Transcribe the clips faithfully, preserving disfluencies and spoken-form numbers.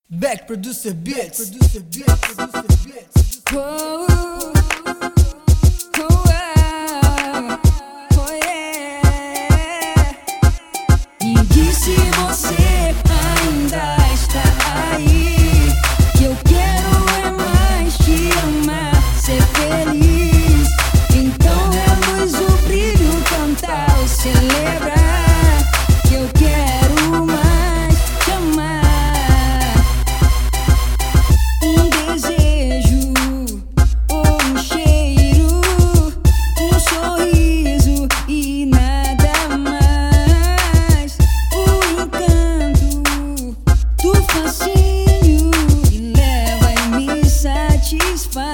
Back producer beats, producer beats, producer beats. Oh, oh, ah, oh, yeah. Me diz se você ainda está aí, que eu quero é mais te amar, ser feliz. Então é luz, o brilho, cantar ou celebrar, que eu quero mais te amar. Um desejo, ou um cheiro, um sorriso e nada mais. O encanto do fascínio me leva e me satisfaz.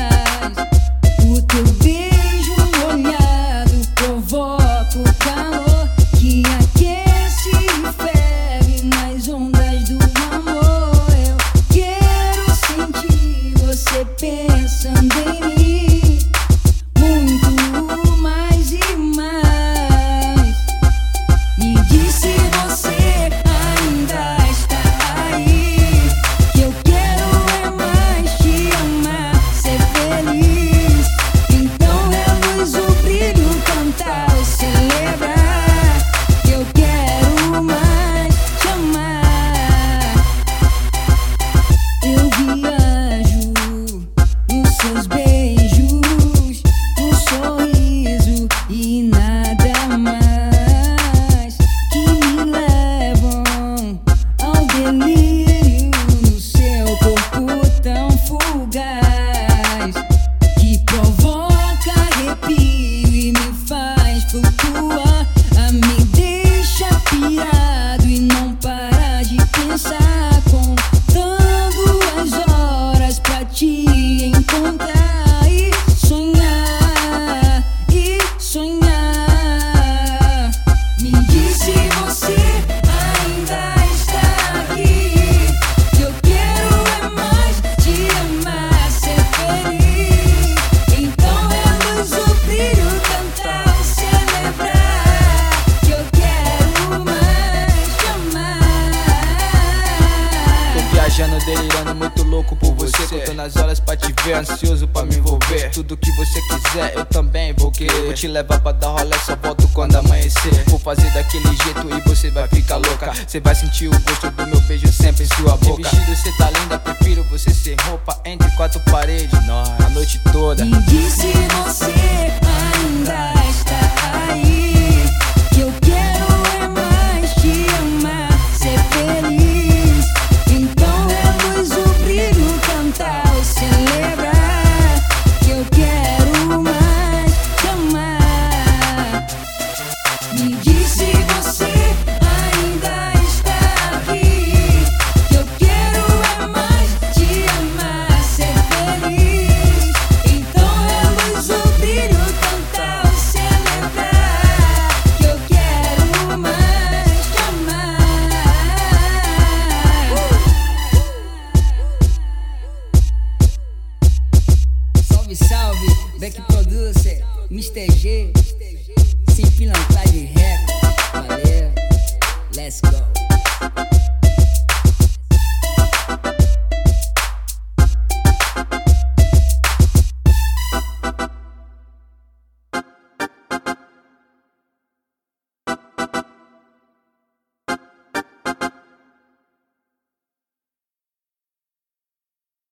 O teu beijo molhado provoca o calor que aquece e ferve nas ondas do amor. Eu quero sentir você pensando em mim, muito mais e mais. Me diz se você ainda está aí, que eu quero é mais te amar, ser feliz. Então é luz, o brilho, cantar ou celebrar, que eu quero mais te amar. Eu viajo nos seus beijos, um sorriso e nada mais, que me levam ao delírio no seu corpo tão fugaz, que provoca arrepio e me faz flutuar. Ah, me deixa pirado e não para de pensar, contando as horas pra te encontrar e sonhar, e sonhar. Me diz se você ainda está aqui, que eu quero é mais te amar, ser feliz. Então é luz, o brilho, cantar ou celebrar, que eu quero mais te amar. Tô viajando, delirando, muito louco por você, contando as horas pra te ver, ansioso pra me envolver. Tudo que você quiser, eu também vou querer. Vou te levar pra dar rolê, só volto quando amanhecer. Vou fazer daquele jeito e você vai ficar louca. Você vai sentir o gosto do meu beijo sempre em sua boca. De vestido cê tá linda, prefiro você sem roupa, entre quatro paredes, nós, a noite toda. Me diz se você ainda está aí, que eu quero é mais te amar, ser feliz. Então é luz, o brilho, cantar ou celebrar, que eu quero mais te amar. Me diz se você ainda está aqui, que eu quero é mais te amar, ser feliz. Então é luz, o brilho, cantar ou celebrar, que eu quero mais te amar. Salve, salve, Back Producer, mister G.